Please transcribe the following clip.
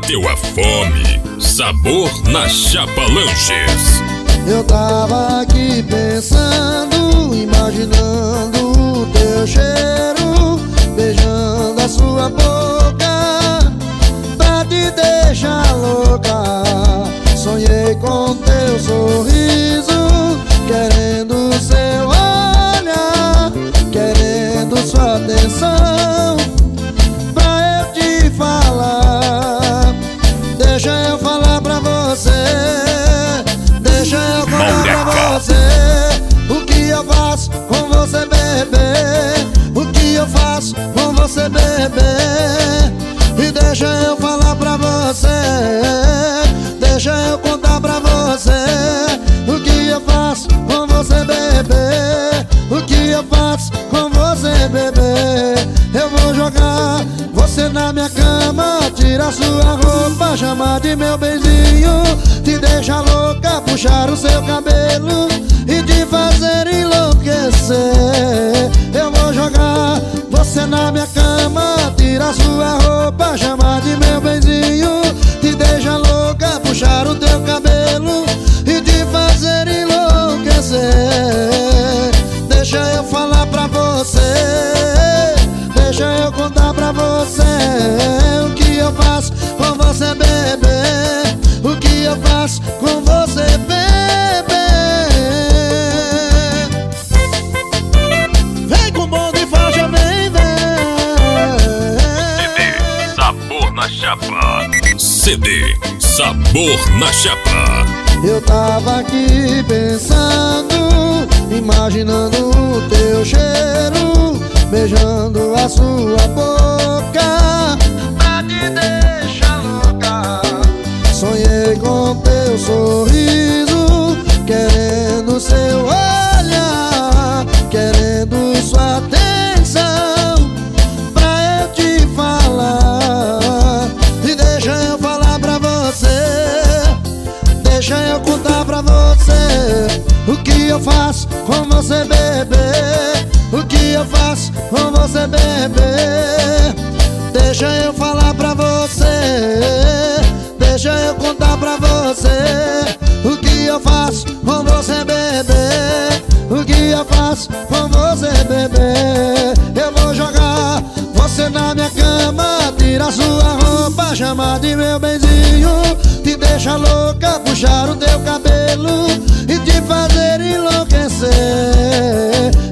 bateu a fome. Sabor na Chapa Lanches. Eu tava aqui pensando, imaginando o teu cheiro, beijando a sua boca, pra te deixar louca. Sonhei com teu sorriso, querendo seu olhar, querendo sua atenção, pra eu te falar. Deixa eu falar pra você, deixa eu contar pra você o que eu faço com você, bebê. O que eu faço com você, bebê. E deixa eu falar pra você, deixa eu contar pra você o que eu faço com você, bebê. O que eu faço com você, bebê. Eu vou jogar você na minha cama, tirar sua roupa, chamar de meu benzinho, te deixar louca, puxar o seu cabelo e te fazer enlouquecer. Eu vou jogar você na minha cama, tirar sua roupa, chamar de meu benzinho, te deixar louca, puxar o teu cabelo e te fazer enlouquecer. Deixa eu falar pra você, deixa eu contar pra você o que eu faço com você, bebê. O que eu faço com você, bebê. Vem com bom de faixa, vem, CD Sabor na Chapa. CD Sabor na Chapa. Eu tava aqui pensando, imaginando o teu cheiro, beijando a sua boca, pra te deixar louca. Sonhei com teu sorriso, querendo seu olhar, querendo sua atenção, pra eu te falar. E deixa eu falar pra você, deixa eu contar pra você o que eu faço com você, bebê. O que eu faço com você, bebê. Deixa eu falar pra você, deixa eu contar pra você o que eu faço com você, bebê. O que eu faço com você, bebê. Eu vou jogar você na minha cama, tirar sua roupa, chamar de meu benzinho, te deixar louca, puxar o teu cabelo e te fazer enlouquecer.